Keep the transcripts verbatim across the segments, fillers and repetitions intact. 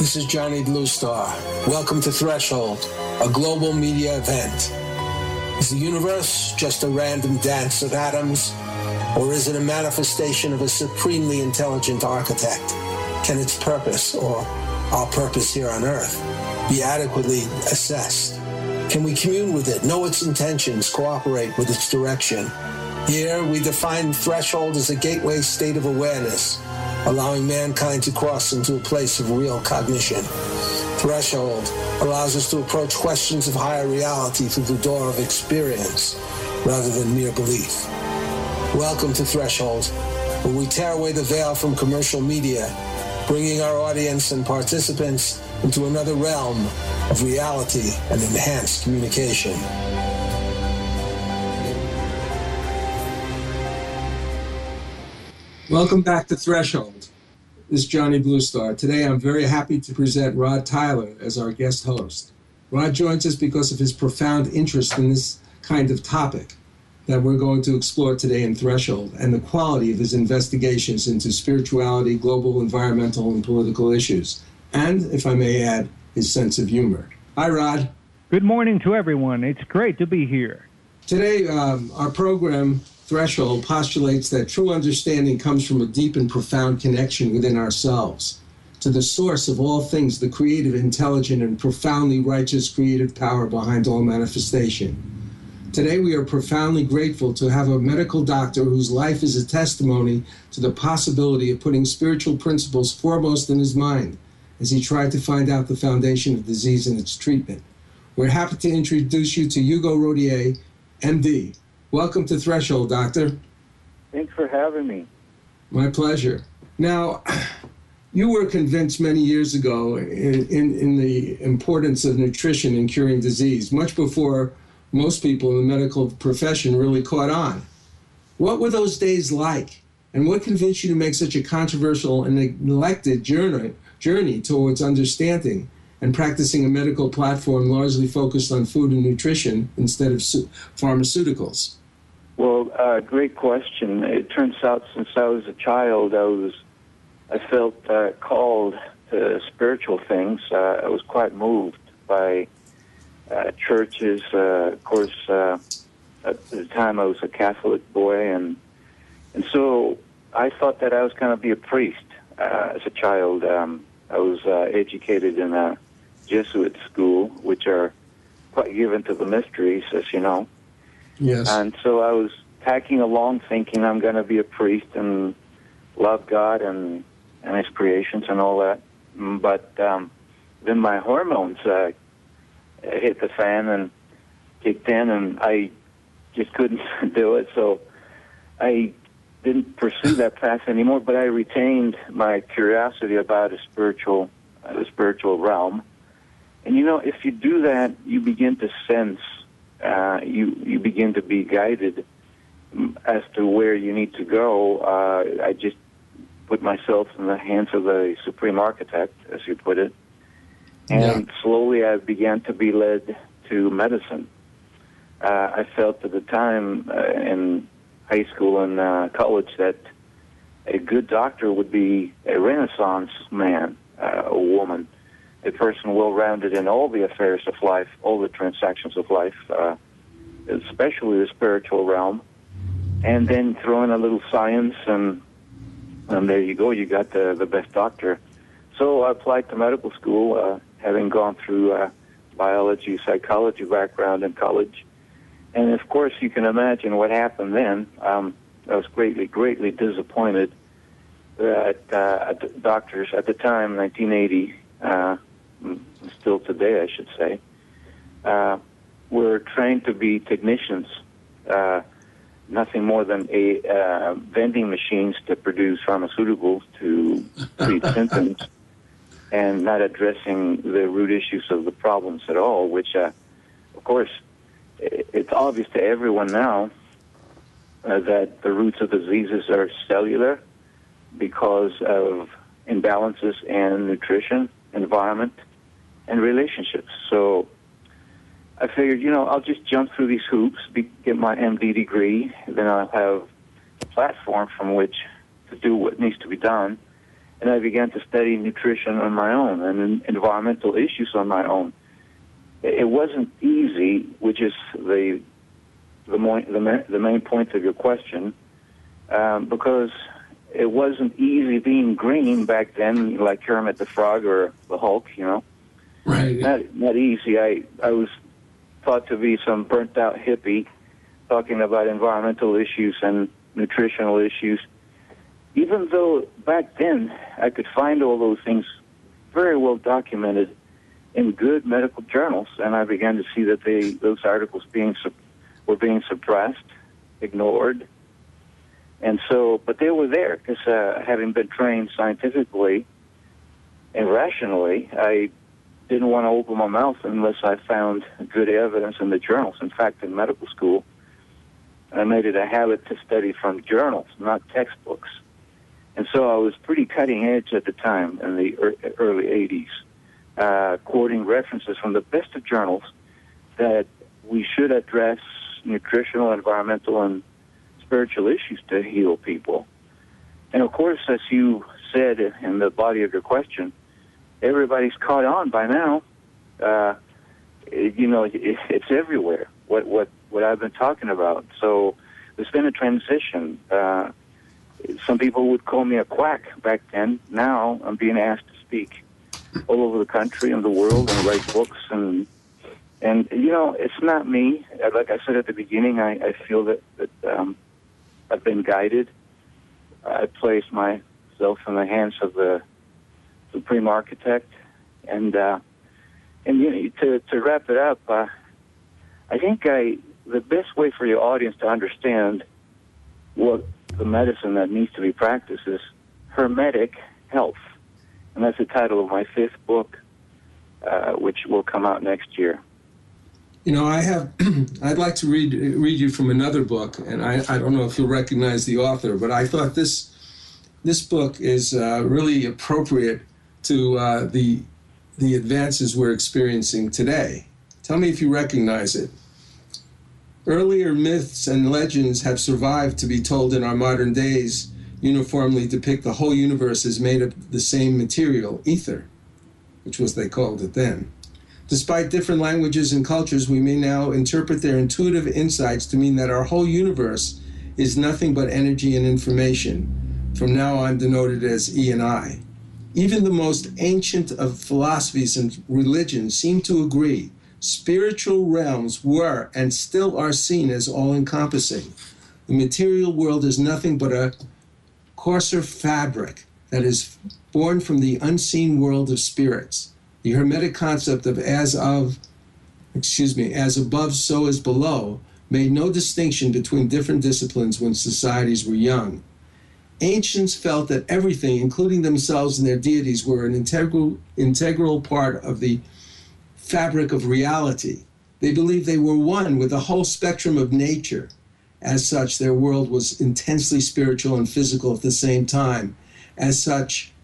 This is Johnny Bluestar. Welcome to Threshold, a global media event. Is the universe just a random dance of atoms, or is it a manifestation of a supremely intelligent architect? Can its purpose, or our purpose here on Earth, be adequately assessed? Can we commune with it, know its intentions, cooperate with its direction? Here, we define Threshold as a gateway state of awareness, allowing mankind to cross into a place of real cognition. Threshold allows us to approach questions of higher reality through the door of experience rather than mere belief. Welcome to Threshold, where we tear away the veil from commercial media, bringing our audience and participants into another realm of reality and enhanced communication. Welcome back to Threshold. This is Johnny Bluestar. Today I'm very happy to present Rod Tyler as our guest host. Rod joins us because of his profound interest in this kind of topic that we're going to explore today in Threshold, and the quality of his investigations into spirituality, global, environmental, and political issues, and, if I may add, his sense of humor. Hi, Rod. Good morning to everyone. It's great to be here. Today, um, our program, Threshold, postulates that true understanding comes from a deep and profound connection within ourselves to the source of all things, the creative, intelligent, and profoundly righteous creative power behind all manifestation. Today, we are profoundly grateful to have a medical doctor whose life is a testimony to the possibility of putting spiritual principles foremost in his mind as he tried to find out the foundation of disease and its treatment. We're happy to introduce you to Hugo Rodier, M D. Welcome to Threshold, Doctor. Thanks for having me. My pleasure. Now, you were convinced many years ago in, in, in the importance of nutrition in curing disease, much before most people in the medical profession really caught on. What were those days like? And what convinced you to make such a controversial and neglected journey, journey towards understanding and practicing a medical platform largely focused on food and nutrition instead of su- pharmaceuticals? Well, uh, great question. It turns out since I was a child, I was, I felt uh, called to spiritual things. Uh, I was quite moved by uh, churches. Uh, of course, uh, at the time I was a Catholic boy, and and so I thought that I was going to be a priest uh, as a child. Um, I was uh, educated in a Jesuit school, which are quite given to the mysteries, as you know. Yes. And so I was tacking along thinking I'm going to be a priest and love God and, and his creations and all that. But um, then my hormones uh, hit the fan and kicked in, and I just couldn't do it. So I didn't pursue that path anymore, but I retained my curiosity about a spiritual, uh, the spiritual realm. And, you know, if you do that, you begin to sense Uh, you you begin to be guided as to where you need to go. Uh, I just put myself in the hands of the Supreme Architect, as you put it, and yeah. slowly I began to be led to medicine. Uh, I felt at the time uh, in high school and uh, college that a good doctor would be a Renaissance man, uh, a woman, a person well-rounded in all the affairs of life, all the transactions of life, uh, especially the spiritual realm, and then throw in a little science, and and there you go, you got the, the best doctor. So I applied to medical school, uh, having gone through uh, biology, psychology background in college. And, of course, you can imagine what happened then. Um, I was greatly, greatly disappointed that uh, doctors at the time, nineteen eighty, uh, still today, I should say, uh, were trained to be technicians, uh, nothing more than a uh, vending machines to produce pharmaceuticals to treat symptoms, and not addressing the root issues of the problems at all, which, uh, of course, it's obvious to everyone now uh, that the roots of diseases are cellular because of imbalances in nutrition, environment, and relationships. So I figured, you know, I'll just jump through these hoops, be, get my M D degree, then I'll have a platform from which to do what needs to be done. and I began to study nutrition on my own and environmental issues on my own. It wasn't easy, which is the the, mo- the, ma- the main point of your question, um, because it wasn't easy being green back then, like Kermit the Frog or the Hulk, you know. Right. Not not easy. I, I was thought to be some burnt-out hippie talking about environmental issues and nutritional issues, even though back then I could find all those things very well documented in good medical journals, and I began to see that they those articles being were being suppressed, ignored, and so, but they were there because uh, having been trained scientifically and rationally, I didn't want to open my mouth unless I found good evidence in the journals. In fact, in medical school, I made it a habit to study from journals, not textbooks. And so I was pretty cutting edge at the time in the early eighties, uh, quoting references from the best of journals that we should address nutritional, environmental, and spiritual issues to heal people. And of course, as you said in the body of your question, everybody's caught on by now. Uh, it, you know, it, it's everywhere, what, what, what I've been talking about. So there's been a transition. Uh, some people would call me a quack back then. Now I'm being asked to speak all over the country and the world and write books. And, and you know, it's not me. Like I said at the beginning, I, I feel that, that um, I've been guided. I placed myself in the hands of the Supreme Architect, and uh, and you know, to to wrap it up, uh, I think I the best way for your audience to understand what the medicine that needs to be practiced is Hermetic Health, and that's the title of my fifth book, uh, which will come out next year. You know, I have. I'd like to read read you from another book, and I, I don't know if you'll recognize the author, but I thought this this book is uh, really appropriate to uh, the the advances we're experiencing today. Tell me if you recognize it. Earlier myths and legends have survived to be told in our modern days, uniformly depict the whole universe as made of the same material, ether, which was they called it then. Despite different languages and cultures, we may now interpret their intuitive insights to mean that our whole universe is nothing but energy and information, from now on denoted as E and I. Even the most ancient of philosophies and religions seem to agree spiritual realms were and still are seen as all-encompassing. The material world is nothing but a coarser fabric that is born from the unseen world of spirits. The Hermetic concept of as of, excuse me, as above, so as below, made no distinction between different disciplines when societies were young. Ancients felt that everything, including themselves and their deities, were an integral, integral part of the fabric of reality. They believed they were one with the whole spectrum of nature. As such, their world was intensely spiritual and physical at the same time. As such,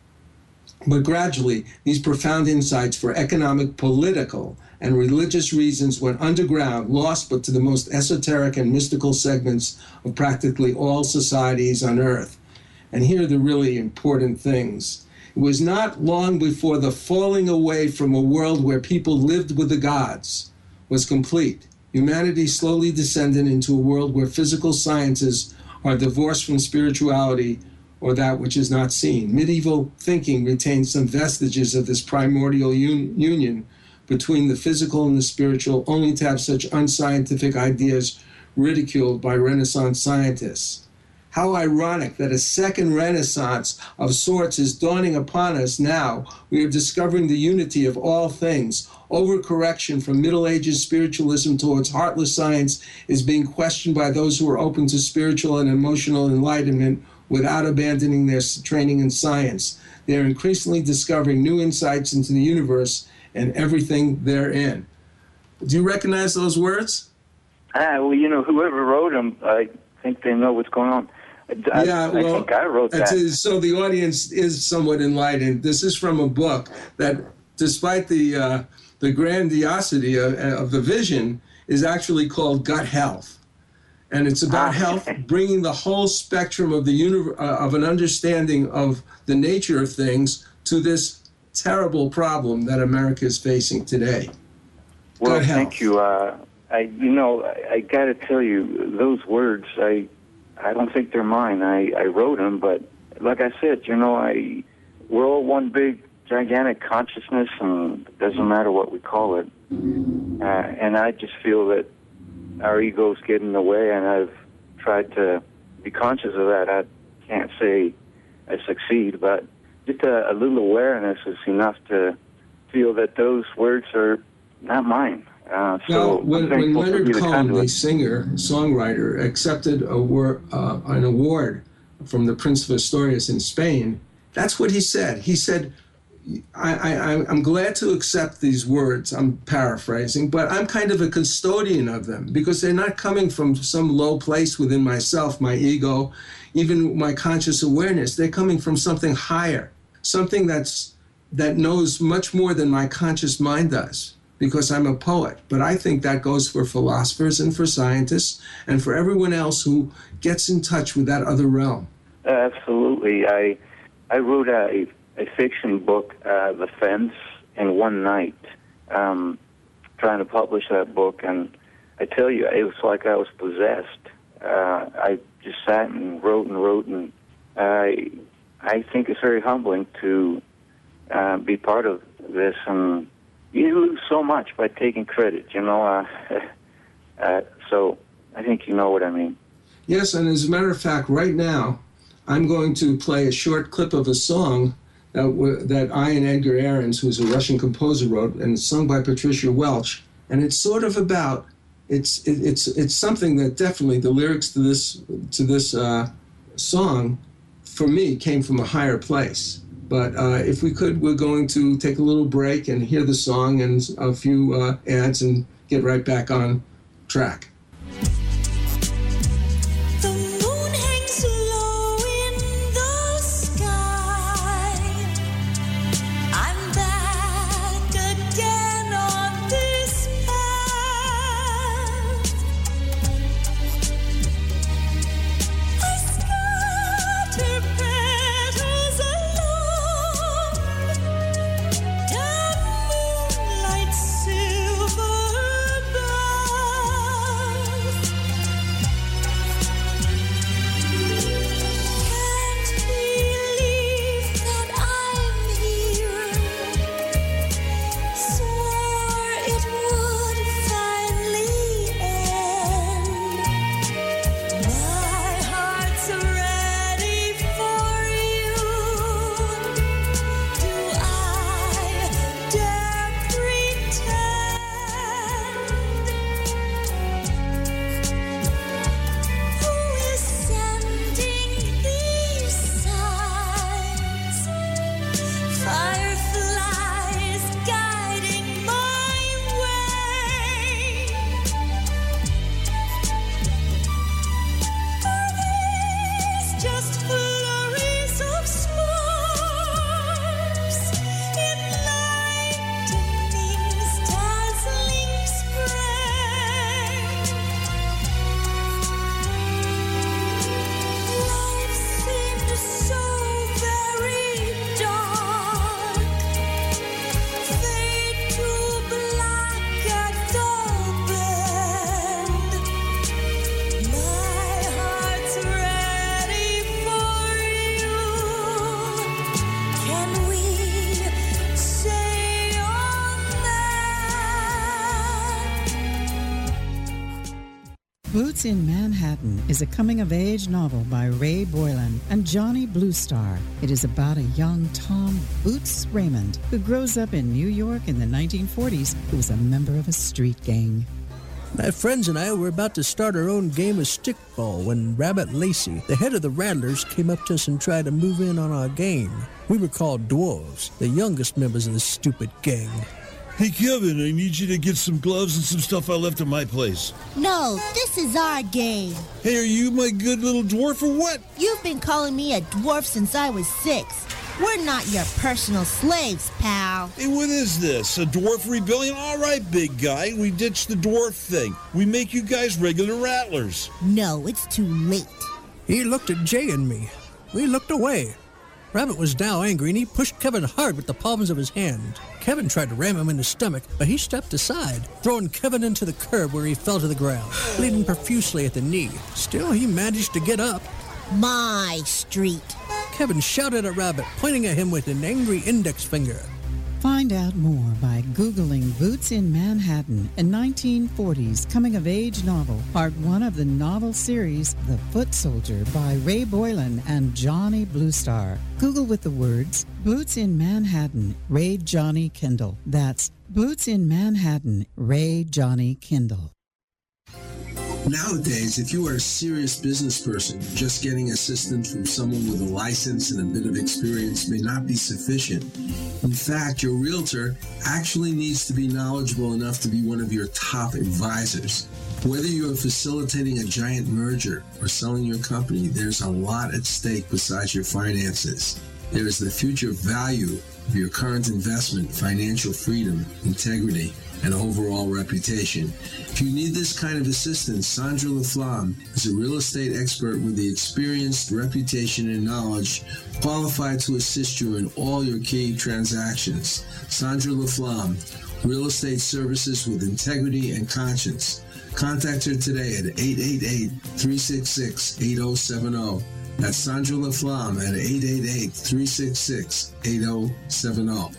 but gradually, these profound insights for economic, political, and religious reasons went underground, lost but to the most esoteric and mystical segments of practically all societies on Earth. And here are the really important things. It was not long before the falling away from a world where people lived with the gods was complete. Humanity slowly descended into a world where physical sciences are divorced from spirituality or that which is not seen. Medieval thinking retained some vestiges of this primordial un- union between the physical and the spiritual, only to have such unscientific ideas ridiculed by Renaissance scientists. How ironic that a second Renaissance of sorts is dawning upon us now. We are discovering the unity of all things. Overcorrection from Middle Ages spiritualism towards heartless science is being questioned by those who are open to spiritual and emotional enlightenment without abandoning their training in science. They are increasingly discovering new insights into the universe and everything therein. Do you recognize those words? Ah, well, you know, whoever wrote them, I think they know what's going on. I, yeah, well, I think I wrote that. So the audience is somewhat enlightened. This is from a book that, despite the uh, the grandiosity of, of the vision, is actually called Gut Health. And it's about health, bringing the whole spectrum of the uni- uh, of an understanding of the nature of things to this terrible problem that America is facing today. Well, thank you. Uh, I, you know, I, I got to tell you, those words, I, I don't think they're mine. I, I wrote them, but like I said, you know, I, we're all one big, gigantic consciousness, and it doesn't matter what we call it. Uh, and I just feel that our egos get in the way, and I've tried to be conscious of that. I can't say I succeed, but just a, a little awareness is enough to feel that those words are not mine. Uh, so well, when, when Leonard Cohen, the singer, songwriter, accepted a wor- uh, an award from the Prince of Asturias in Spain, that's what he said. He said, I, I, I'm glad to accept these words, I'm paraphrasing, but I'm kind of a custodian of them because they're not coming from some low place within myself, my ego, even my conscious awareness. They're coming from something higher, something that's that knows much more than my conscious mind does, because I'm a poet. But I think that goes for philosophers and for scientists and for everyone else who gets in touch with that other realm. Absolutely. I I wrote a a fiction book, uh, The Fence, in one night, um, trying to publish that book. And I tell you, it was like I was possessed. Uh, I just sat and wrote and wrote, and I I think it's very humbling to uh, be part of this. And you lose so much by taking credit, you know. Uh, uh, so I think you know what I mean. Yes, and as a matter of fact, right now, I'm going to play a short clip of a song that, w- that I and Edgar Ahrens, who's a Russian composer, wrote, and it's sung by Patricia Welch. And it's sort of about, it's it, it's it's something that definitely the lyrics to this to this uh, song, for me, came from a higher place. But uh, if we could, we're going to take a little break and hear the song and a few uh, ads and get right back on track. Boots in Manhattan is a coming-of-age novel by Ray Boylan and Johnny Bluestar. It is about a young Tom Boots Raymond who grows up in New York in the nineteen forties who was a member of a street gang. My friends and I were about to start our own game of stickball when Rabbit Lacey, the head of the Rattlers, came up to us and tried to move in on our game. We were called Dwarves, the youngest members of the stupid gang. Hey, Kevin, I need you to get some gloves and some stuff I left at my place. No, this is our game. Hey, are you my good little dwarf or what? You've been calling me a dwarf since I was six. We're not your personal slaves, pal. Hey, what is this? A dwarf rebellion? All right, big guy. We ditched the dwarf thing. We make you guys regular rattlers. No, it's too late. He looked at Jay and me. We looked away. Rabbit was now angry, and he pushed Kevin hard with the palms of his hand. Kevin tried to ram him in the stomach, but he stepped aside, throwing Kevin into the curb where he fell to the ground, bleeding profusely at the knee. Still, he managed to get up. My street. Kevin shouted at Rabbit, pointing at him with an angry index finger. Find out more by Googling Boots in Manhattan, a nineteen forties coming-of-age novel, part one of the novel series The Foot Soldier by Ray Boylan and Johnny Bluestar. Google with the words Boots in Manhattan, Ray Johnny Kindle. That's Boots in Manhattan, Ray Johnny Kindle. Nowadays, if you are a serious business person, just getting assistance from someone with a license and a bit of experience may not be sufficient. In fact, your realtor actually needs to be knowledgeable enough to be one of your top advisors. Whether you are facilitating a giant merger or selling your company, there's a lot at stake besides your finances. There is the future value of your current investment, financial freedom, integrity, and overall reputation. If you need this kind of assistance, Sandra LaFlamme is a real estate expert with the experience, reputation, and knowledge qualified to assist you in all your key transactions. Sandra LaFlamme, real estate services with integrity and conscience. Contact her today at eight eight eight, three six six, eight zero seven zero. That's Sandra LaFlamme at eight eight eight, three six six, eight zero seven zero.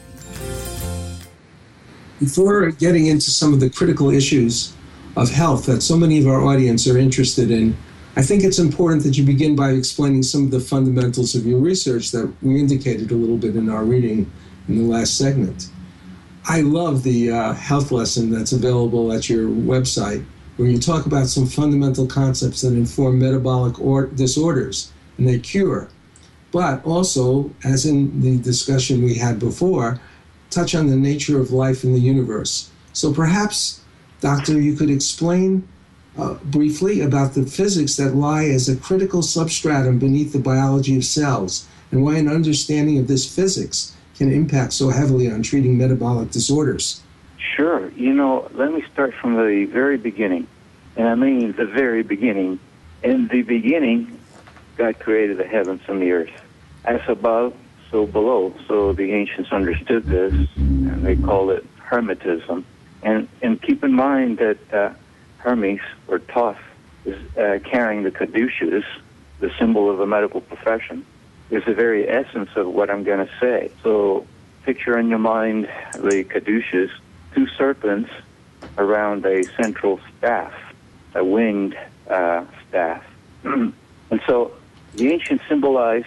Before getting into some of the critical issues of health that so many of our audience are interested in, I think it's important that you begin by explaining some of the fundamentals of your research that we indicated a little bit in our reading in the last segment. I love the uh, health lesson that's available at your website, where you talk about some fundamental concepts that inform metabolic or- disorders and their cure. But also, as in the discussion we had before, touch on the nature of life in the universe. So perhaps, Doctor, you could explain uh, briefly about the physics that lie as a critical substratum beneath the biology of cells, and why an understanding of this physics can impact so heavily on treating metabolic disorders. Sure. You know, let me start from the very beginning. And I mean the very beginning. In the beginning, God created the heavens and the earth. As above, so below. So the ancients understood this, and they called it Hermetism. And and keep in mind that uh, Hermes, or Thoth, is uh, carrying the caduceus, the symbol of the medical profession, is the very essence of what I'm going to say. So picture in your mind the caduceus, two serpents around a central staff, a winged uh, staff. And so the ancients symbolized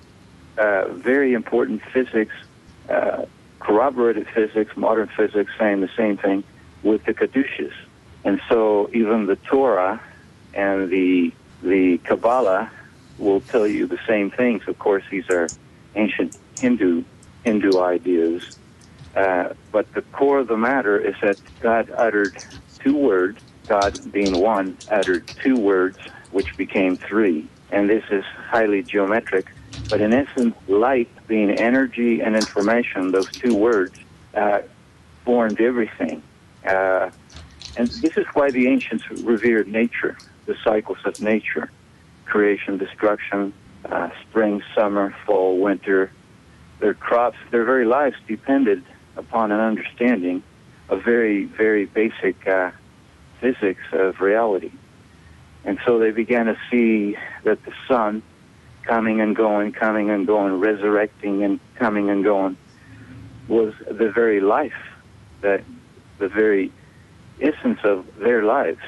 Uh, very important physics, uh, corroborated physics, modern physics saying the same thing with the caduceus. And so even the Torah and the the Kabbalah will tell you the same things. Of course, these are ancient Hindu Hindu ideas. Uh, but the core of the matter is that God uttered two words, God being one, uttered two words, which became three. And this is highly geometric. But in essence, light being energy and information, those two words uh, formed everything. Uh, and this is why the ancients revered nature, the cycles of nature, creation, destruction, uh, spring, summer, fall, winter. Their crops, their very lives depended upon an understanding of very, very basic uh, physics of reality. And so they began to see that the sun, coming and going, coming and going, resurrecting and coming and going, was the very life, that the very essence of their lives.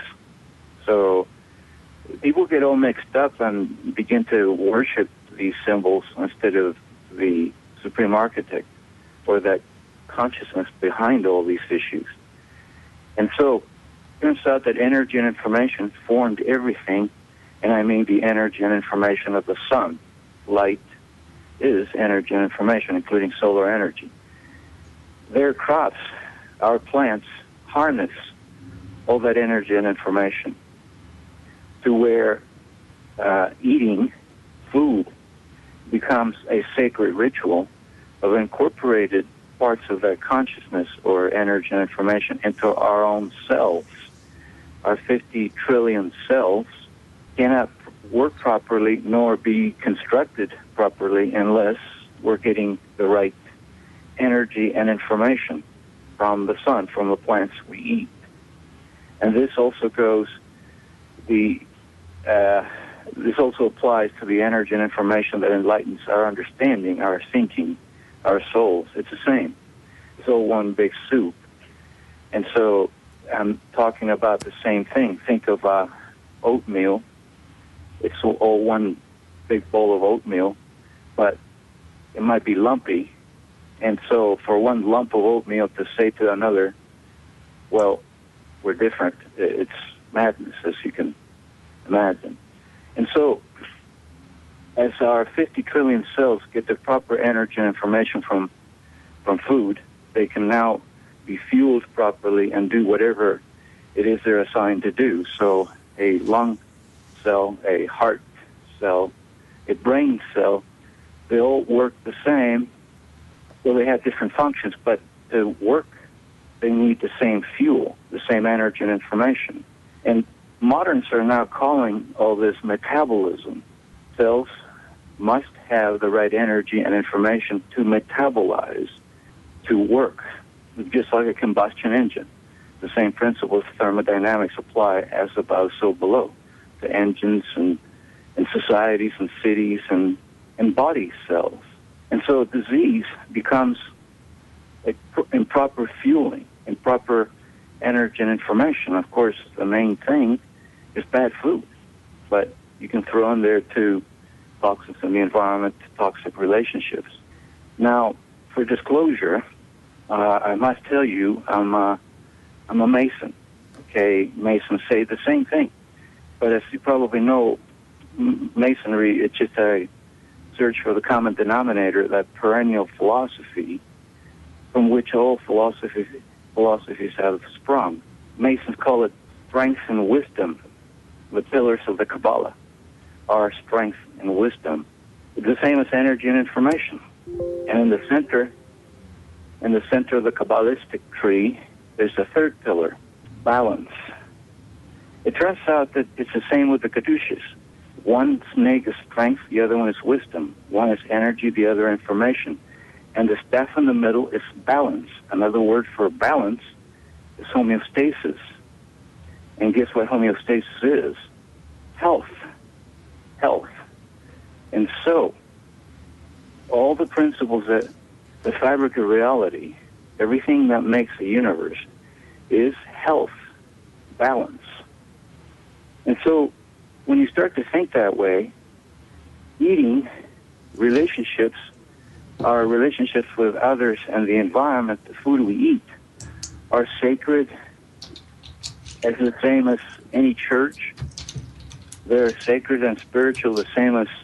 So people get all mixed up and begin to worship these symbols instead of the supreme architect or that consciousness behind all these issues. And so it turns out that energy and information formed everything. And I mean the energy and information of the sun. Light is energy and information, including solar energy. Their crops, our plants, harness all that energy and information to where uh, eating food becomes a sacred ritual of incorporated parts of that consciousness or energy and information into our own cells. Our fifty trillion cells cannot work properly nor be constructed properly unless we're getting the right energy and information from the sun, from the plants we eat. And this also goes, the uh, this also applies to the energy and information that enlightens our understanding, our thinking, our souls. It's the same. It's all one big soup. And so I'm talking about the same thing. Think of uh, oatmeal. It's all one big bowl of oatmeal, but it might be lumpy. And so for one lump of oatmeal to say to another, well, we're different, it's madness, as you can imagine. And so as our fifty trillion cells get the proper energy and information from, from food, they can now be fueled properly and do whatever it is they're assigned to do. So a lung cell, a heart cell, a brain cell, they all work the same. Well, they have different functions, but to work, they need the same fuel, the same energy and information. And moderns are now calling all this metabolism. Cells must have the right energy and information to metabolize, to work, just like a combustion engine. The same principles of thermodynamics apply as above, so below, to engines and, and societies and cities and, and body cells. And so disease becomes a pr- improper fueling, improper energy and information. Of course, the main thing is bad food, but you can throw in there too toxins in the environment, toxic relationships. Now, for disclosure, uh, I must tell you, I'm a, I'm a Mason. Okay, Masons say the same thing, but as you probably know, Masonry, it's just a search for the common denominator, that perennial philosophy from which all philosophies philosophies have sprung. Masons call it strength and wisdom. The pillars of the Kabbalah are strength and wisdom. It's the same as energy and information. And in the center, in the center of the Kabbalistic tree, there's a third pillar, balance. It turns out that it's the same with the Kedushas. One snake is strength, the other one is wisdom. One is energy, the other information. And the staff in the middle is balance. Another word for balance is homeostasis. And guess what homeostasis is? Health. Health. And so, all the principles that the fabric of reality, everything that makes the universe, is health, balance. And so, when you start to think that way, eating, relationships, our relationships with others and the environment, the food we eat, are sacred as the same as any church. They're sacred and spiritual the same as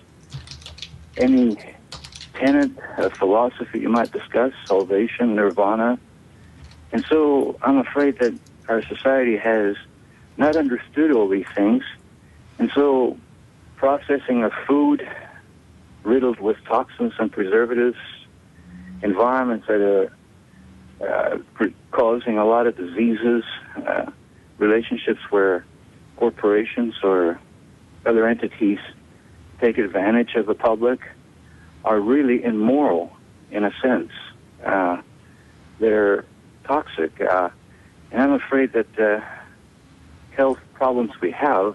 any tenet of philosophy you might discuss, salvation, nirvana. And so I'm afraid that our society has not understood all these things. And so processing of food riddled with toxins and preservatives, environments that are uh, causing a lot of diseases, uh, relationships where corporations or other entities take advantage of the public are really immoral in a sense. Uh, they're toxic. Uh, and I'm afraid that uh, health problems we have,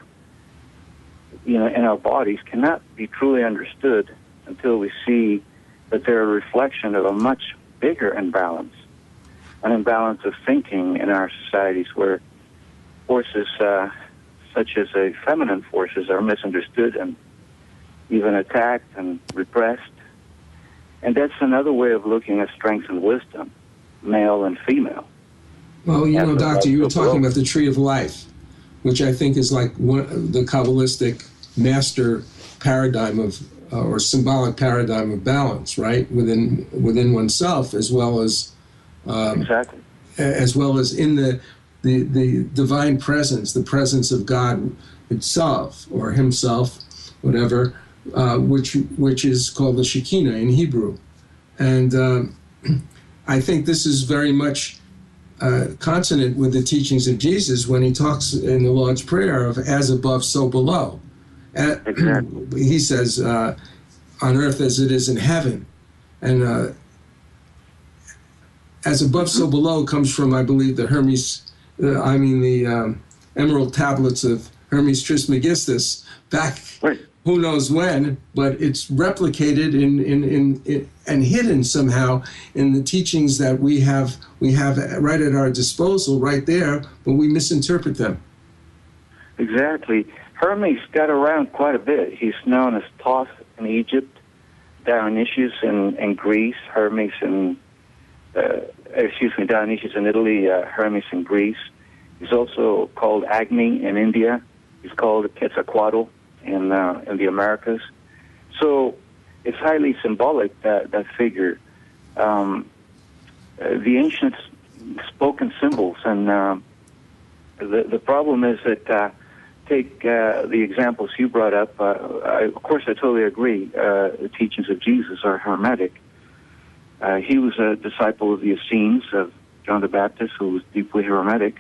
you know, in our bodies cannot be truly understood until we see that they're a reflection of a much bigger imbalance, an imbalance of thinking in our societies where forces uh, such as a feminine forces are misunderstood and even attacked and repressed. And that's another way of looking at strength and wisdom, male and female. Well, you know, Doctor, you were talking about the tree of life, which I think is like one, the Kabbalistic master paradigm of, uh, or symbolic paradigm of balance, right? Within within oneself, as well as um, exactly, as well as in the, the the divine presence, the presence of God itself or Himself, whatever, uh, which which is called the Shekinah in Hebrew, And um, I think this is very much uh, consonant with the teachings of Jesus when he talks in the Lord's Prayer of as above, so below. Uh, exactly. He says, uh, on earth as it is in heaven. And uh, as above, so below comes from, I believe, the Hermes, uh, I mean, the um, emerald tablets of Hermes Trismegistus back, right. Who knows when, but it's replicated in, in, in, in and hidden somehow in the teachings that we have we have right at our disposal, right there, but we misinterpret them. Exactly. Hermes got around quite a bit. He's known as Thoth in Egypt, Dionysius in, in Greece, Hermes in, uh, excuse me, Dionysius in Italy, uh, Hermes in Greece. He's also called Agni in India. He's called Quetzalcoatl in uh, in the Americas. So it's highly symbolic, that, that figure. Um, uh, the ancients spoke in symbols, and uh, the, the problem is that, uh, take uh, the examples you brought up, uh, I, of course I totally agree, uh, the teachings of Jesus are Hermetic. Uh, he was a disciple of the Essenes, of John the Baptist, who was deeply Hermetic.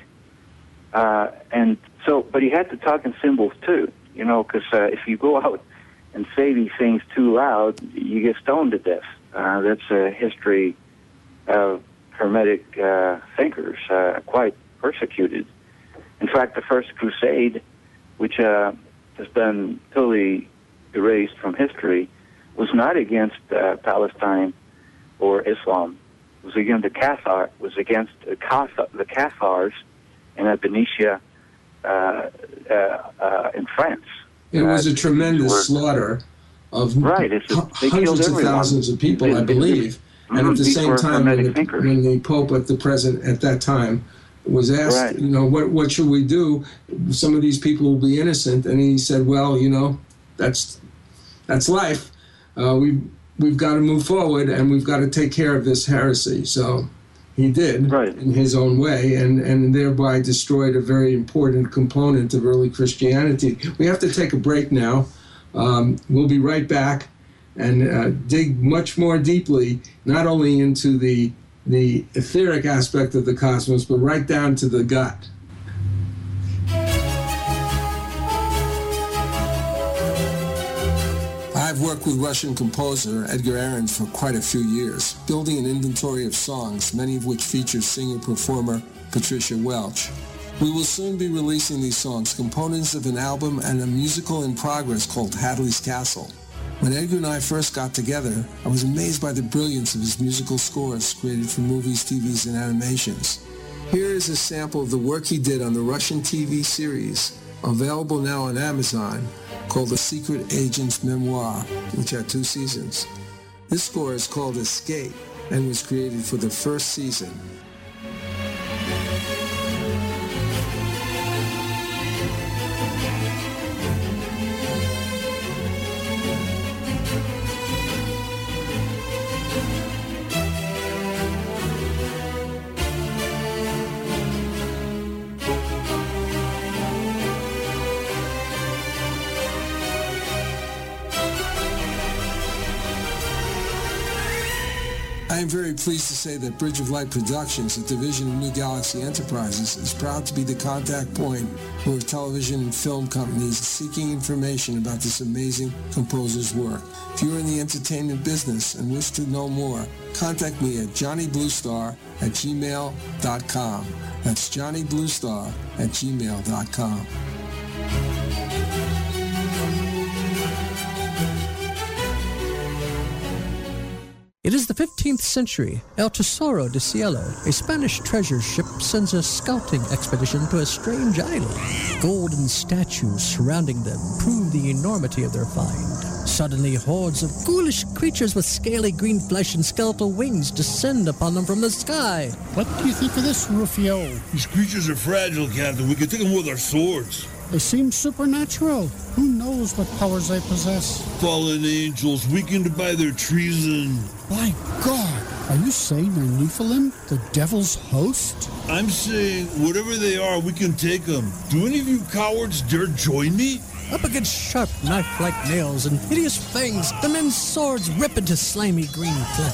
Uh, and so, but he had to talk in symbols too, you know, because uh, if you go out and say these things too loud, you get stoned to death. Uh, that's a history of Hermetic uh, thinkers, uh, quite persecuted. In fact, the First Crusade, which uh, has been totally erased from history, was not against uh, Palestine or Islam. It was against the Cathar, was against the, Cathar, the Cathars in Benicia, uh, uh, uh, in France. It was uh, a tremendous were, slaughter of right, it's a, they hundreds of thousands of people, they, I believe. They, and at the same time, when the, thinkers. when the Pope at the present at that time was asked, right. you know, what what should we do? Some of these people will be innocent, and he said, well, you know, that's that's life. Uh, we we've got to move forward, and we've got to take care of this heresy. So he did, right. in his own way, and, and thereby destroyed a very important component of early Christianity. We have to take a break now. Um, we'll be right back and uh, dig much more deeply, not only into the the etheric aspect of the cosmos, but right down to the gut. I've worked with Russian composer Edgar Ahrens for quite a few years, building an inventory of songs, many of which feature singer-performer Patricia Welch. We will soon be releasing these songs, components of an album and a musical in progress called Hadley's Castle. When Edgar and I first got together, I was amazed by the brilliance of his musical scores created for movies, T Vs, and animations. Here is a sample of the work he did on the Russian T V series, available now on Amazon, called The Secret Agent's Memoir, which had two seasons. This score is called Escape and was created for the first season. I am very pleased to say that Bridge of Light Productions, a division of New Galaxy Enterprises, is proud to be the contact point for television and film companies seeking information about this amazing composer's work. If you are in the entertainment business and wish to know more, contact me at johnny bluestar at gmail dot com. That's johnny bluestar at gmail dot com. It is the fifteenth century. El Tesoro de Cielo, a Spanish treasure ship, sends a scouting expedition to a strange island. Golden statues surrounding them prove the enormity of their find. Suddenly, hordes of ghoulish creatures with scaly green flesh and skeletal wings descend upon them from the sky. What do you think of this, Rufio? These creatures are fragile, Captain. We can take them with our swords. They seem supernatural. Who knows what powers they possess? Fallen angels, weakened by their treason. My God! Are you saying they're Nephilim, the devil's host? I'm saying, whatever they are, we can take them. Do any of you cowards dare join me? Up against sharp knife-like nails and hideous fangs, the men's swords rip into slimy green flesh.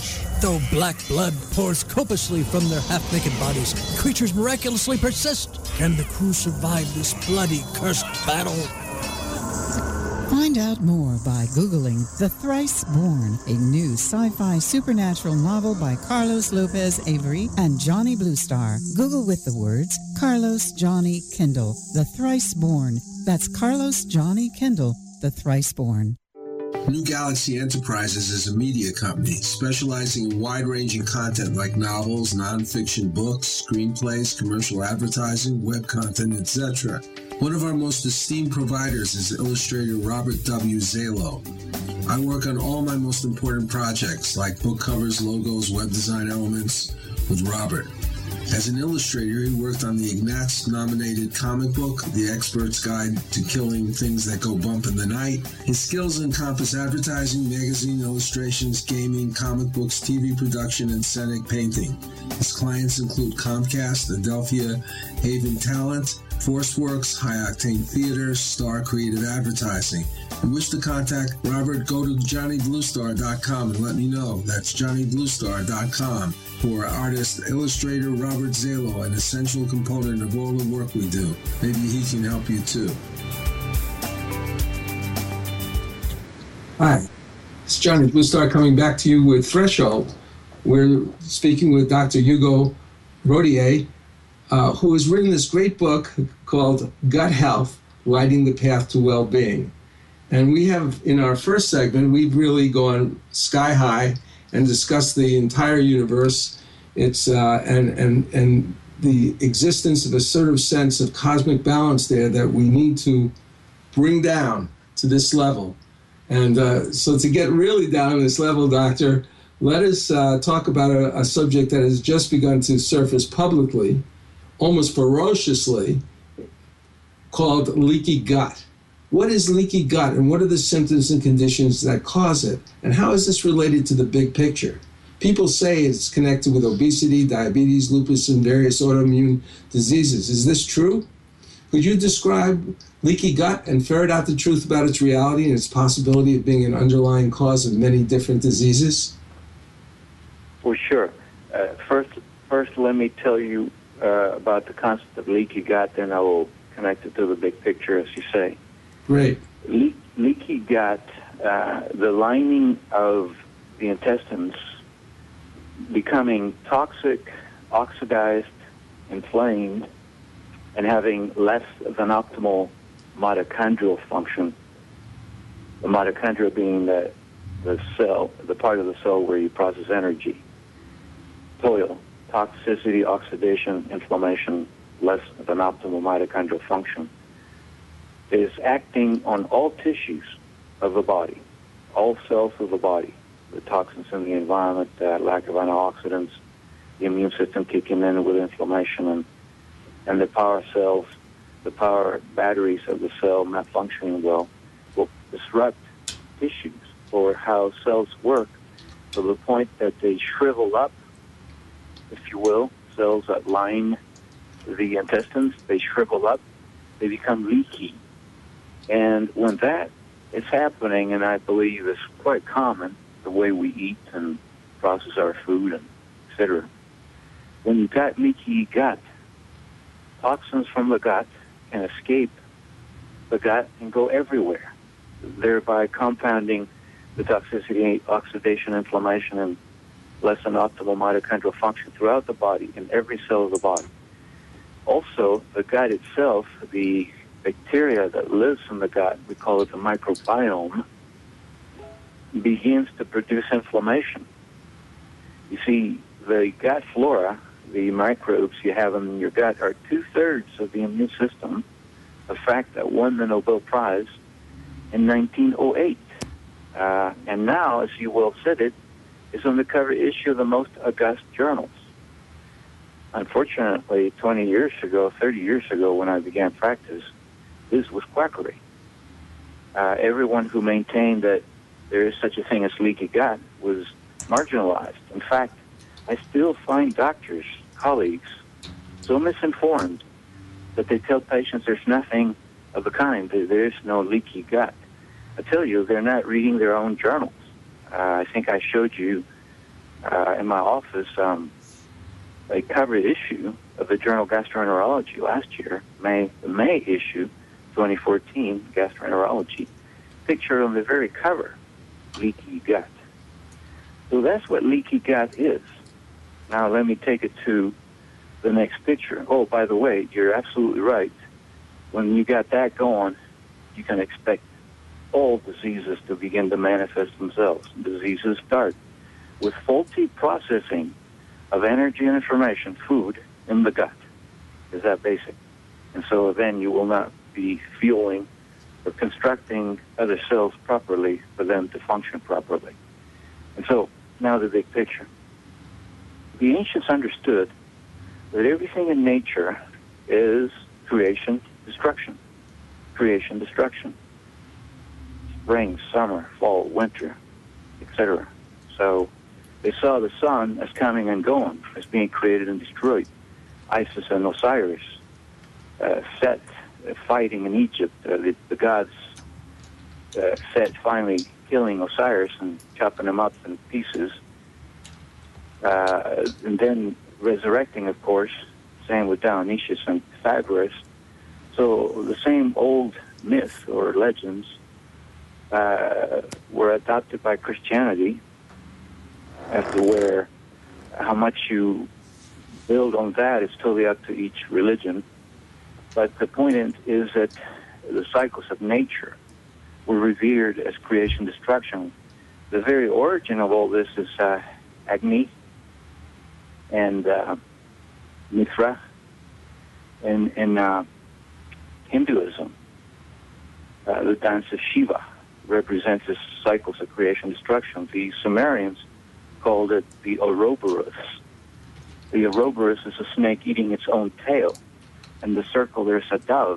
Though black blood pours copiously from their half-naked bodies, creatures miraculously persist. Can the crew survive this bloody, cursed battle? Find out more by Googling The Thrice Born, a new sci-fi supernatural novel by Carlos Lopez Avery and Johnny Bluestar. Google with the words Carlos Johnny Kendall, The Thrice Born. That's Carlos Johnny Kendall, The Thrice Born. New Galaxy Enterprises is a media company specializing in wide-ranging content like novels, nonfiction books, screenplays, commercial advertising, web content, et cetera. One of our most esteemed providers is illustrator Robert W. Zalo. I work on all my most important projects like book covers, logos, web design elements with Robert. As an illustrator, he worked on the Ignatz-nominated comic book, The Expert's Guide to Killing Things That Go Bump in the Night. His skills encompass advertising, magazine illustrations, gaming, comic books, T V production, and scenic painting. His clients include Comcast, Adelphia, Haven Talent, ForceWorks, High Octane Theater, Star Creative Advertising. If you wish to contact Robert, go to johnny bluestar dot com and let me know. That's johnny bluestar dot com. For artist, illustrator Robert Zalo, an essential component of all the work we do. Maybe he can help you too. Hi, it's Johnny Bluestar coming back to you with Threshold. We're speaking with Doctor Hugo Rodier, uh, who has written this great book called Gut Health, Lighting the Path to Well-Being. And we have, in our first segment, we've really gone sky high and discussed the entire universe. It's uh, and and and the existence of a sort of sense of cosmic balance there that we need to bring down to this level. And uh, so to get really down to this level, Doctor, let us uh, talk about a, a subject that has just begun to surface publicly, almost ferociously, called leaky gut. What is leaky gut, and what are the symptoms and conditions that cause it? And how is this related to the big picture? People say it's connected with obesity, diabetes, lupus, and various autoimmune diseases. Is this true? Could you describe leaky gut and ferret out the truth about its reality and its possibility of being an underlying cause of many different diseases? Well, sure. Uh, first, first, let me tell you uh, about the concept of leaky gut, then I will connect it to the big picture, as you say. Great. Le- leaky gut, uh, the lining of the intestines becoming toxic, oxidized, inflamed, and having less than optimal mitochondrial function. The mitochondria being the, the cell, the part of the cell where you process energy. Toil, toxicity, oxidation, inflammation, less than optimal mitochondrial function, is acting on all tissues of the body, all cells of the body. The toxins in the environment, uh, lack of antioxidants, the immune system kicking in with inflammation, and, and the power cells, the power batteries of the cell not functioning well, will disrupt tissues or how cells work to the point that they shrivel up, if you will. Cells that line the intestines, they shrivel up, they become leaky. And when that is happening, and I believe it's quite common, the way we eat and process our food, and et cetera, when you've got leaky gut, toxins from the gut can escape the gut and go everywhere, thereby compounding the toxicity, oxidation, inflammation, and less than optimal mitochondrial function throughout the body, in every cell of the body. Also, the gut itself, the bacteria that lives in the gut, we call it the microbiome, begins to produce inflammation. You see, the gut flora, the microbes you have in your gut, are two-thirds of the immune system, a fact that won the Nobel Prize in nineteen oh eight. Uh, and now, as you well said it, is on the cover issue of the most august journals. Unfortunately, twenty years ago, thirty years ago, when I began practice, this was quackery. Uh, everyone who maintained that there is such a thing as leaky gut was marginalized. In fact, I still find doctors, colleagues, so misinformed that they tell patients there's nothing of the kind, there is no leaky gut. I tell you, they're not reading their own journals. Uh, I think I showed you uh, in my office um, a covered issue of the journal Gastroenterology last year, May the May issue, twenty fourteen, Gastroenterology, pictured on the very cover, leaky gut. So that's what leaky gut is. Now let me take it to the next picture. Oh, by the way, you're absolutely right. When you got that going, you can expect all diseases to begin to manifest themselves. Diseases start with faulty processing of energy and information, food, in the gut. Is that basic? And so then you will not be fueling or constructing other cells properly for them to function properly. And so now the big picture. The ancients understood that everything in nature is creation, destruction. Creation, destruction. Spring, summer, fall, winter, et cetera. So they saw the sun as coming and going, as being created and destroyed. Isis and Osiris, uh, Set uh, fighting in Egypt, uh, the, the gods, uh, Set finally killing Osiris and chopping him up in pieces, uh, and then resurrecting, of course, same with Dionysius and Pythagoras. So the same old myths or legends uh, were adopted by Christianity as to where how much you build on that is totally up to each religion. But the point is that the cycles of nature were revered as creation destruction. The very origin of all this is uh, Agni and uh, Mithra in, in uh, Hinduism. Uh, the dance of Shiva represents the cycles of creation destruction. The Sumerians called it the Ouroboros. The Ouroboros is a snake eating its own tail. In the circle, there's a dove.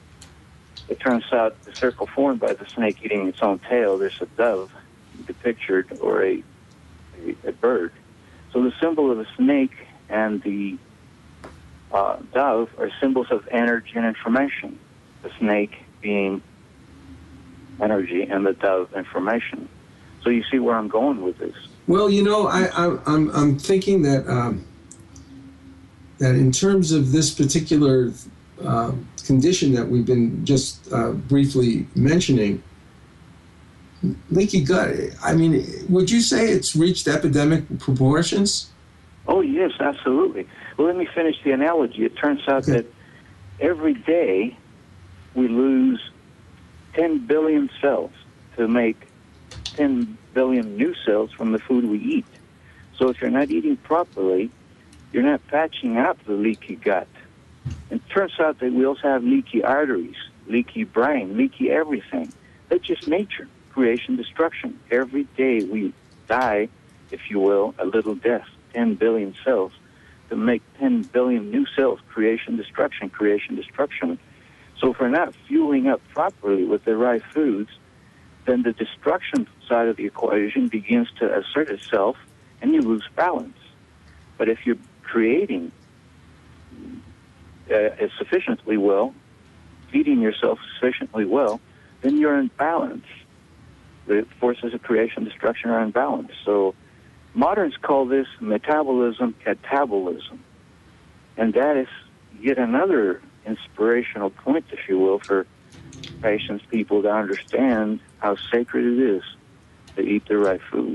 It turns out the circle formed by the snake eating its own tail, there's a dove depicted, or a, a, a bird. So the symbol of the snake and the uh, dove are symbols of energy and information. The snake being energy and the dove information. So you see where I'm going with this. Well, you know, I, I, I'm I'm thinking that um, that in terms of this particular uh, condition that we've been just uh, briefly mentioning, leaky gut. I mean, would you say it's reached epidemic proportions? Oh yes, absolutely. Well, let me finish the analogy. It turns out okay. that every day we lose ten billion cells to make ten billion new cells from the food we eat. So if you're not eating properly, you're not patching up the leaky gut. It turns out that we also have leaky arteries, leaky brain, leaky everything. That's just nature, creation, destruction. Every day we die, if you will, a little death, ten billion cells, to make ten billion new cells, creation, destruction, creation, destruction. So if we're not fueling up properly with the right foods, then the destruction side of the equation begins to assert itself, and you lose balance. But if you're creating uh, sufficiently well, feeding yourself sufficiently well, then you're in balance. The forces of creation, destruction are in balance. So moderns call this metabolism catabolism. And that is yet another inspirational point, if you will, for patients, people to understand how sacred it is to eat the right food.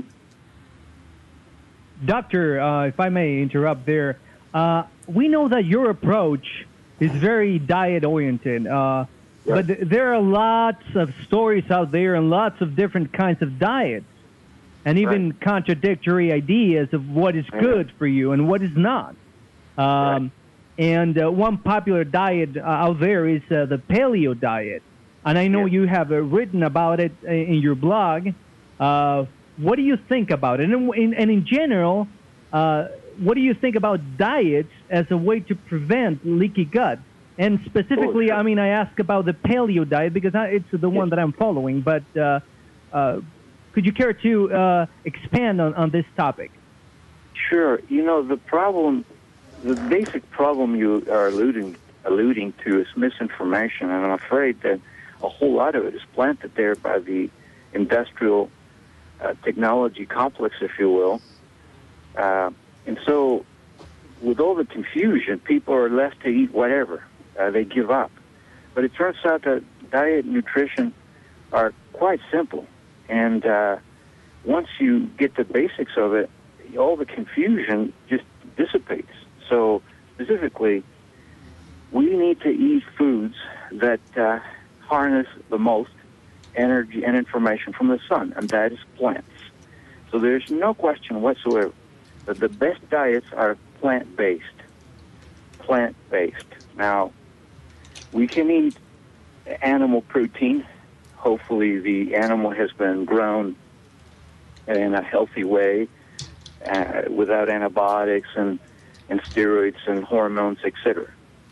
Doctor, uh, if I may interrupt there, uh, we know that your approach is very diet-oriented, uh, right. but th- there are lots of stories out there and lots of different kinds of diets, and even right. contradictory ideas of what is good for you and what is not. Um, right. And uh, one popular diet uh, out there is uh, the paleo diet. And I know yeah. you have uh, written about it in your blog. Uh, what do you think about it? And in, and in general, uh, what do you think about diets as a way to prevent leaky gut? And specifically, oh, sure. I mean, I ask about the paleo diet because I, it's the one yes. that I'm following. But uh, uh, could you care to uh, expand on, on this topic? Sure. You know, the problem, the basic problem you are alluding alluding to is misinformation. And I'm afraid that a whole lot of it is planted there by the industrial uh, technology complex, if you will, Uh, and so, with all the confusion, people are left to eat whatever. Uh, they give up. But it turns out that diet and nutrition are quite simple. And uh, once you get the basics of it, all the confusion just dissipates. So, specifically, we need to eat foods that uh, harness the most energy and information from the sun, and that is plants. So there's no question whatsoever that the best diets are plant-based. Plant-based. Now, we can eat animal protein. Hopefully the animal has been grown in a healthy way uh, without antibiotics and, and steroids and hormones, et cetera.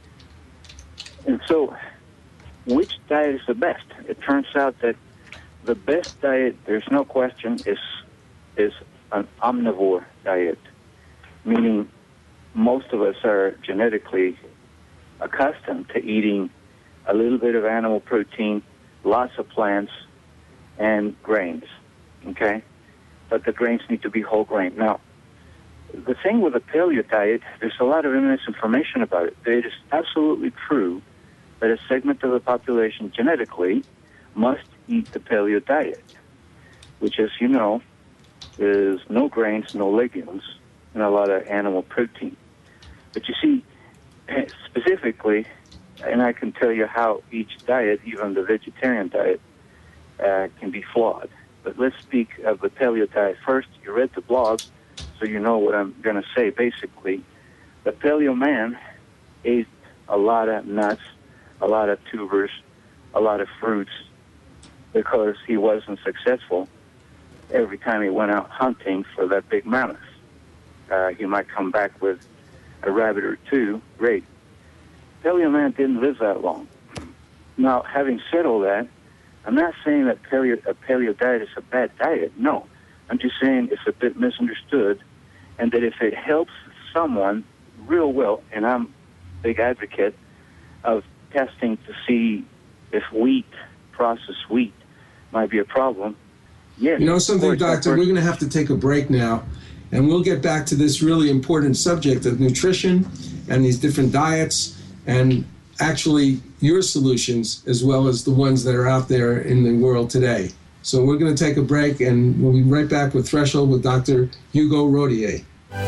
And so, which diet is the best? It turns out that the best diet, there's no question, is is an omnivore diet, meaning most of us are genetically accustomed to eating a little bit of animal protein, lots of plants, and grains, okay? But the grains need to be whole grain. Now, the thing with the paleo diet, there's a lot of misinformation about it. It is absolutely true that a segment of the population genetically must eat the paleo diet, which, as you know, is no grains, no legumes, and a lot of animal protein. But you see, specifically, and I can tell you how each diet, even the vegetarian diet, uh, can be flawed. But let's speak of the paleo diet first. You read the blog, so you know what I'm going to say. Basically, the paleo man ate a lot of nuts, a lot of tubers, a lot of fruits, because he wasn't successful every time he went out hunting for that big mammoth. Uh, he might come back with a rabbit or two. Great. Paleo man didn't live that long. Now, having said all that, I'm not saying that paleo, a paleo diet is a bad diet. No. I'm just saying it's a bit misunderstood, and that if it helps someone real well, and I'm a big advocate of testing to see if wheat, processed wheat, might be a problem. Yes. You know something, course, Doctor? We're going to have to take a break now, and we'll get back to this really important subject of nutrition and these different diets and actually your solutions as well as the ones that are out there in the world today. So we're going to take a break, and we'll be right back with Threshold with Doctor Hugo Rodier.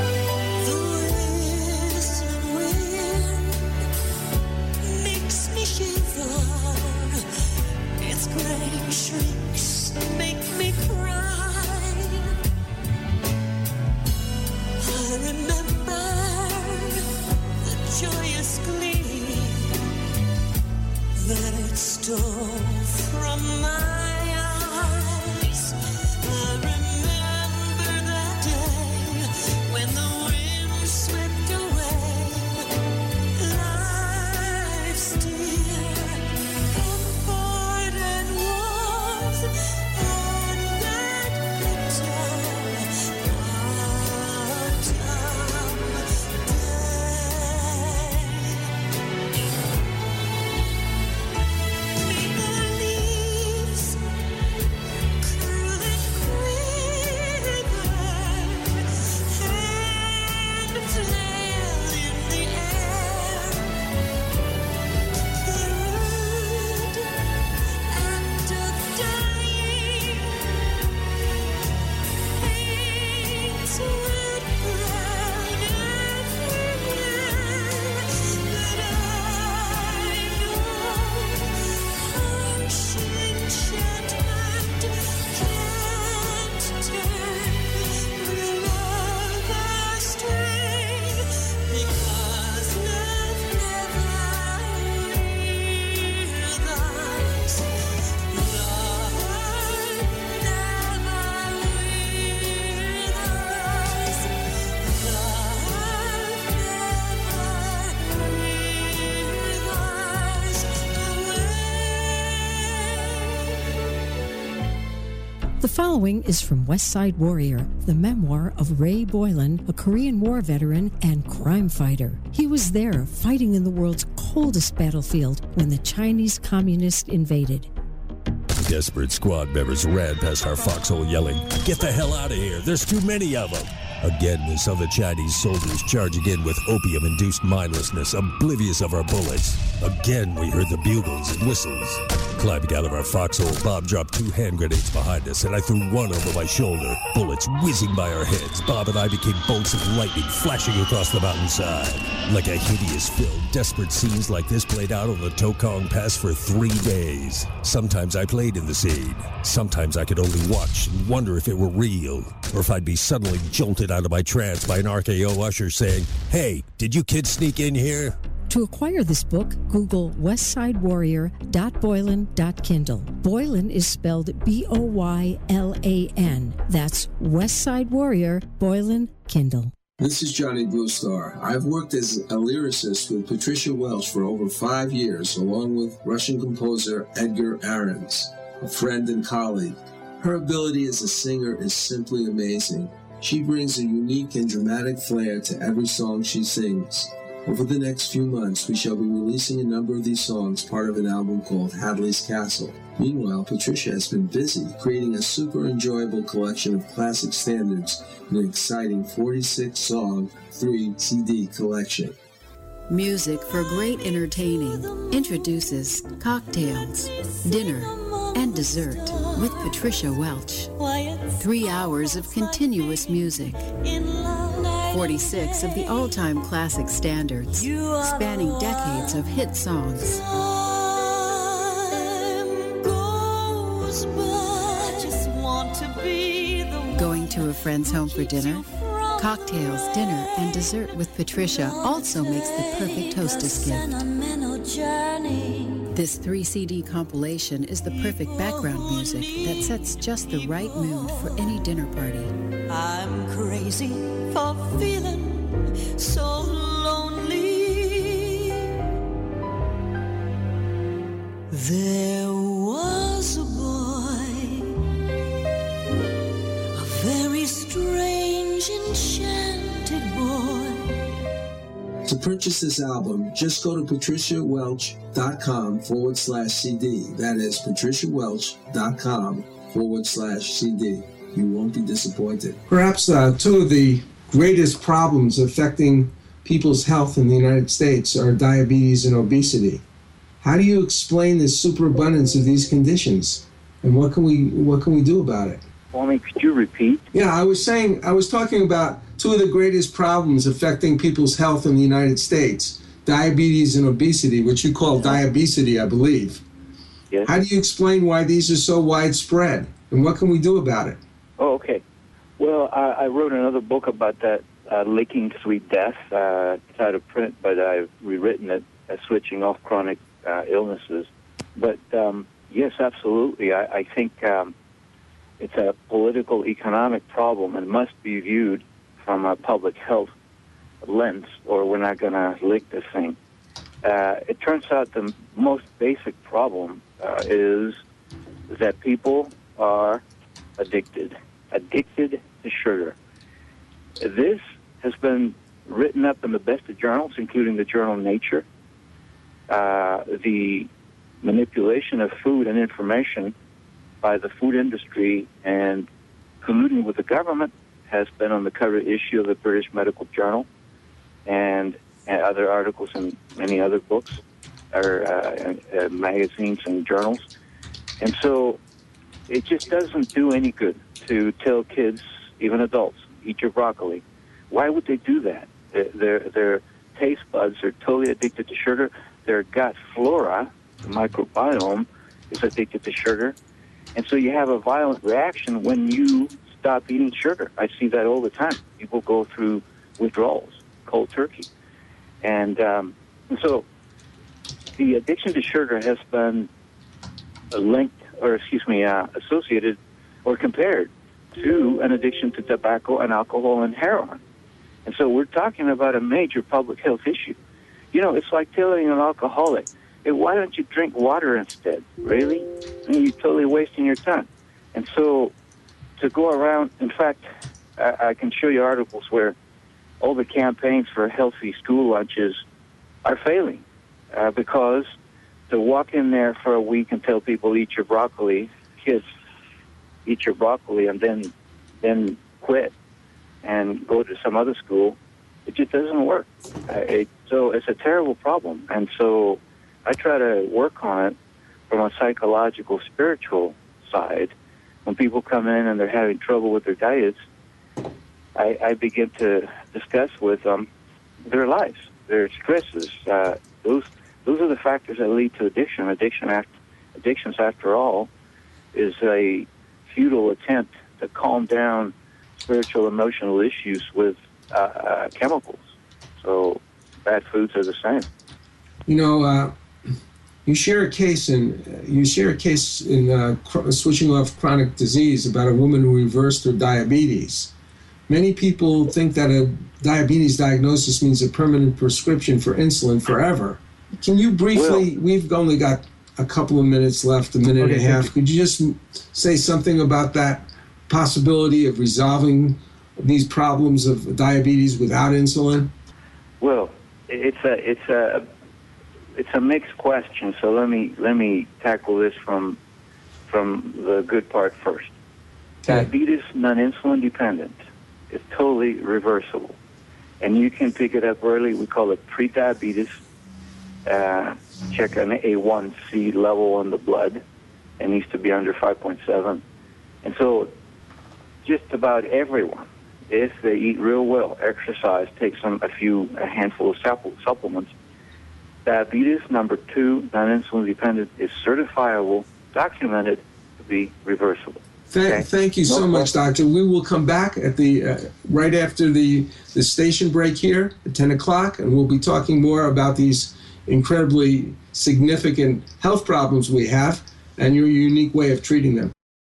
The following is from West Side Warrior, the memoir of Ray Boylan, a Korean War veteran and crime fighter. He was there fighting in the world's coldest battlefield when the Chinese communists invaded. Desperate squad members ran past our foxhole yelling, "Get the hell out of here, there's too many of them." Again, the Southern Chinese soldiers charging in with opium-induced mindlessness, oblivious of our bullets. Again, we heard the bugles and whistles. Climbing out of our foxhole, Bob dropped two hand grenades behind us, and I threw one over my shoulder. Bullets whizzing by our heads, Bob and I became bolts of lightning flashing across the mountainside. Like a hideous film, desperate scenes like this played out on the Tokong Pass for three days. Sometimes I played in the scene. Sometimes I could only watch and wonder if it were real, or if I'd be suddenly jolted out of my trance by an R K O usher saying, "Hey, did you kids sneak in here?" To acquire this book, Google westside warrior dot boylan dot kindle. Boylan is spelled B O Y L A N. That's Westside Warrior, Boylan, Kindle. This is Johnny Bluestar. I've worked as a lyricist with Patricia Welch for over five years, along with Russian composer Edgar Ahrens, a friend and colleague. Her ability as a singer is simply amazing. She brings a unique and dramatic flair to every song she sings. Over the next few months, we shall be releasing a number of these songs, part of an album called Hadley's Castle. Meanwhile, Patricia has been busy creating a super enjoyable collection of classic standards in an exciting forty-six song, three C D collection. Music for great entertaining introduces Cocktails, Dinner, and Dessert with Patricia Welch. Three hours of continuous music. forty-six of the all-time classic standards, spanning decades of hit songs. Going to a friend's home for dinner? Cocktails, Dinner, and Dessert with Patricia also makes the perfect hostess gift. This three C D compilation is the perfect background music that sets just the right mood for any dinner party. I'm crazy for feeling so lonely. There was a boy, a very strange, enchanted boy. To purchase this album, just go to patriciawelch.com forward slash CD. That is patriciawelch.com forward slash CD. You won't be disappointed. Perhaps uh, two of the greatest problems affecting people's health in the United States are diabetes and obesity. How do you explain the superabundance of these conditions? And what can we what can we do about it? Well, could you repeat? Yeah, I was saying, I was talking about two of the greatest problems affecting people's health in the United States, diabetes and obesity, which you call diabesity, I believe. Yes. How do you explain why these are so widespread? And what can we do about it? Oh, okay. Well, I, I wrote another book about that, uh, Licking Sweet Death. Uh, it's out of print, but I've rewritten it as Switching Off Chronic uh, Illnesses. But, um, yes, absolutely. I, I think um, it's a political, economic problem and must be viewed from a public health lens, or we're not going to lick this thing. Uh, it turns out the most basic problem uh, is that people are addicted, addicted to sugar. This has been written up in the best of journals, including the journal Nature. Uh, the manipulation of food and information by the food industry and colluding with the government has been on the cover issue of the British Medical Journal and, and other articles in many other books or uh, uh, magazines and journals. And so it just doesn't do any good to tell kids, even adults, eat your broccoli. Why would they do that? Their, their, their taste buds are totally addicted to sugar. Their gut flora, the microbiome, is addicted to sugar. And so you have a violent reaction when you stop eating sugar. I see that all the time. People go through withdrawals, cold turkey. And, um, and so the addiction to sugar has been linked, or excuse me, uh, associated or compared to an addiction to tobacco and alcohol and heroin. And so we're talking about a major public health issue. You know, it's like telling an alcoholic, hey, why don't you drink water instead? Really? And you're totally wasting your time. And so to go around, in fact, I, I can show you articles where all the campaigns for healthy school lunches are failing uh, because to walk in there for a week and tell people, eat your broccoli, kids, eat your broccoli, and then then quit and go to some other school, it just doesn't work. Uh, it, so it's a terrible problem. And so I try to work on it from a psychological, spiritual side. When people come in and they're having trouble with their diets, I, I begin to discuss with them their lives, their stresses. Uh, those those are the factors that lead to addiction. Addiction, after, addictions, after all, is a futile attempt to calm down spiritual, emotional issues with uh, uh, chemicals. So bad foods are the same. You know, uh, you share a case in you share a case in uh, cr- switching off chronic disease about a woman who reversed her diabetes. Many people think that a diabetes diagnosis means a permanent prescription for insulin forever. Can you briefly, well, we've only got a couple of minutes left, a minute okay, and a half. Could you just say something about that possibility of resolving these problems of diabetes without insulin? Well, it's a it's a it's a mixed question. So let me let me tackle this from from the good part first. Okay. Diabetes, non-insulin dependent, is totally reversible, and you can pick it up early. We call it pre-diabetes. Uh, check an A one C level in the blood. It needs to be under five point seven. And so just about everyone, if they eat real well, exercise, take some a few, a handful of supplements, diabetes number two, non-insulin dependent, is certifiable, documented to be reversible. Thank, okay? thank you so no much, Doctor. We will come back at the uh, right after the, the station break here at ten o'clock, and we'll be talking more about these incredibly significant health problems we have and your unique way of treating them.